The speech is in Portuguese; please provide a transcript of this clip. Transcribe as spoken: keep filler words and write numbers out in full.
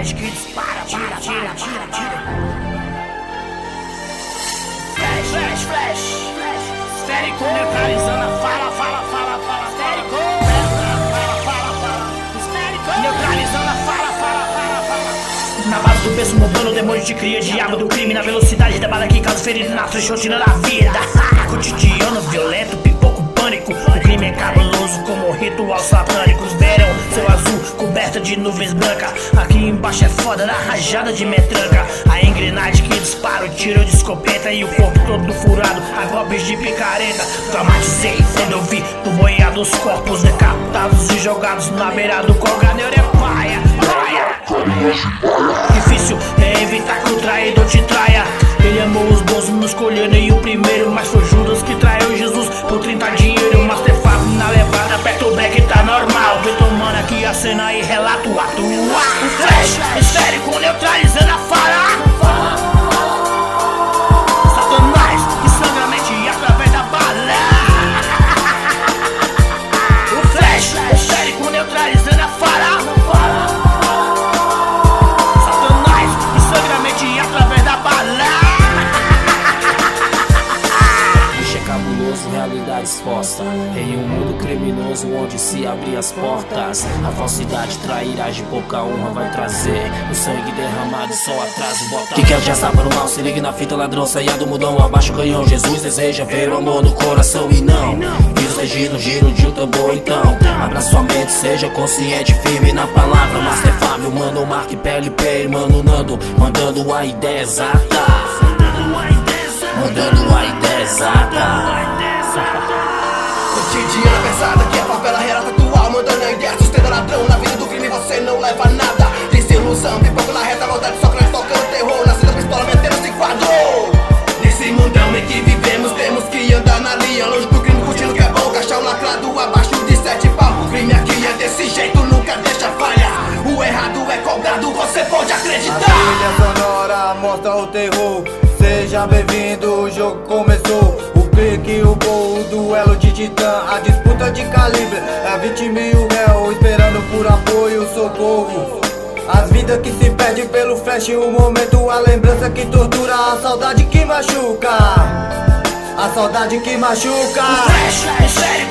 engrenagem que dispara, tira, tira, tira, tira. Flash, flash, flash, flash. Esférico neutralizando a fala, fala, fala, fala. Esférico, fala, fala, fala. Esférico neutralizando a fala, fala, fala, fala. Na base do peso mudando, o demônio te cria, diabo do crime. Na velocidade da bala que causa ferido na rotina da vida. Cotidiano violento, pipoco, pânico. O crime é cabuloso como um ritual satânico. Verão, céu azul, coberta de nuvens brancas. Aqui embaixo é foda na rajada de metranca. A engrenagem que dispara o tiro de escopeta. E o corpo todo furado a golpes de picareta. Traumatizei quando eu vi no boiado os corpos decapitados e jogados na beira do colgadeiro. É paia, paia. Difícil é evitar que o traidor te traia. Ele amou os bons, não escolheu nem o primeiro. Mas foi Judas que traiu Jesus por trinta dinheiro. Master Fábio na levada, aperta o black, tá normal. Vem tomando aqui a cena e relato o ato. O flash esférico neutralizando a fala. Satanás que sangra a mente através da bala. O flash esférico neutralizando a fala. Satanás que sangra a mente através da bala. Realidade exposta em um mundo criminoso onde se abrem as portas. A falsidade, trairagem, pouca honra vai trazer o sangue derramado, só atraso bota. Que quer já sabe para o mal, se ligue na fita, ladrão, saia do mudão, abaixa o canhão. Jesus deseja ver o amor no coração e não vírus legino, giro de um tambor. Então abra sua mente, seja consciente, firme na palavra. Master Fábio, mano, Mark, P L P, mano, Nando, mandando a ideia exata. Mandando a ideia exata. Cotidiana pesada que a favela relata atual. Mandando a ideia, sustenta ladrão. Na vida do crime você não leva nada. Desilusão, pipoco na reta, maldade, só crente tocando terror. Na cena pistola metendo esse quadro. Nesse mundão em que vivemos, temos que andar na linha. Longe do crime, curtindo que é bom. Caixão lacrado, abaixo de sete pau. O crime aqui é desse jeito, nunca deixa falha. O errado é cobrado, você pode acreditar. A trilha sonora mostra o terror. Seja bem-vindo, o jogo começou. O pique, o gol, o duelo de titã. A disputa de calibre, é vinte mil réu esperando por apoio, socorro. As vidas que se perdem pelo flash, o momento, a lembrança que tortura. A saudade que machuca, a saudade que machuca. O flash, é sério.